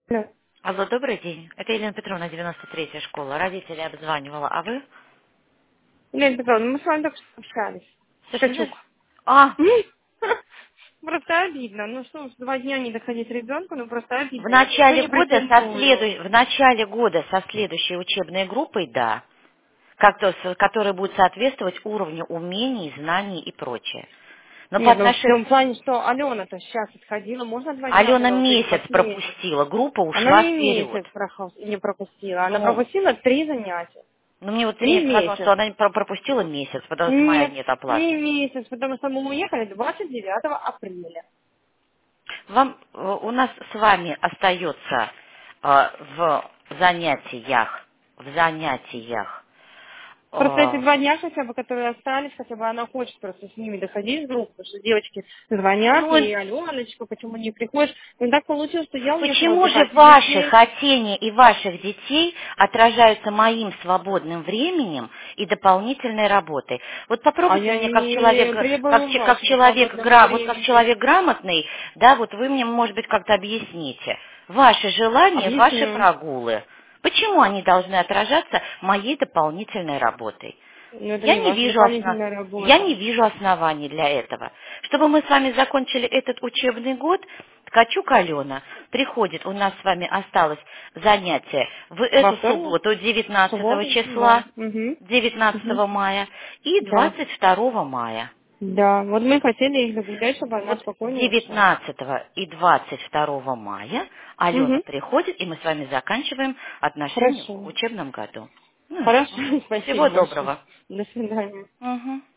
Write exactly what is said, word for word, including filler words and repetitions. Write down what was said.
Да. Алло, добрый день. Это Елена Петровна, девяносто третья школа. Родители обзванивала, а вы? Лена Петровна, мы с вами только что общались. Слушай, Ткачук. а, Просто обидно. Ну что ж, два дня не доходить ребенку, ну просто в обидно. Я ничего начале не года со претендую. следу... в начале года со следующей учебной группой, да, как то, с- которая будет соответствовать уровню умений, знаний и прочее. Но по Нет, ну в отношению... том плане, что Алена-то сейчас отходила, можно два дня Алена было, вот эти месяц последние. пропустила, группа Она ушла не вперед. месяц прохо- не пропустила, она Ну, пропустила три занятия. ну мне вот Не тренер сказал, месяц. что она не про- пропустила месяц, потому что моя Нет, нет не оплаты. месяц, потому что мы уехали двадцать девятого апреля. Вам, э, у нас с вами остается э, в занятиях, в занятиях, Просто эти э, два дня хотя бы, которые остались, хотя бы она хочет просто с ними доходить в группу, потому что девочки звонят ну, ей, Аленочка, почему не приходишь? И так получилось, что я уехала почему же отдыхать, и ваши детей, хотения и ваших детей отражаются моим свободным временем и дополнительной работой? Вот а попробуйте я мне как человек, не как, требую че- как вашего человек, свободного гра- вот как времени. человек грамотный, да, вот вы мне, может быть, как-то объясните. Ваши желания, ваши Объясню. прогулы. Почему они должны отражаться моей дополнительной работой? Но это Я не не ваша вижу осно- дополнительная я не работа. вижу оснований для этого. Чтобы мы с вами закончили этот учебный год, Ткачук Алена приходит, у нас с вами осталось занятие в Во эту вторник? субботу В девятнадцатого субботу? Да. числа, Угу. Угу. девятнадцатого мая и Да. двадцать второго мая. Да. Вот мы хотели их загулять, чтобы она Вот спокойно ушла. девятнадцатого и двадцать второго мая Алена Угу. приходит, и мы с вами заканчиваем отношения в Хорошо. учебном году. Ну и Хорошо, всё. Всего спасибо большое. доброго. До свидания. Мгм.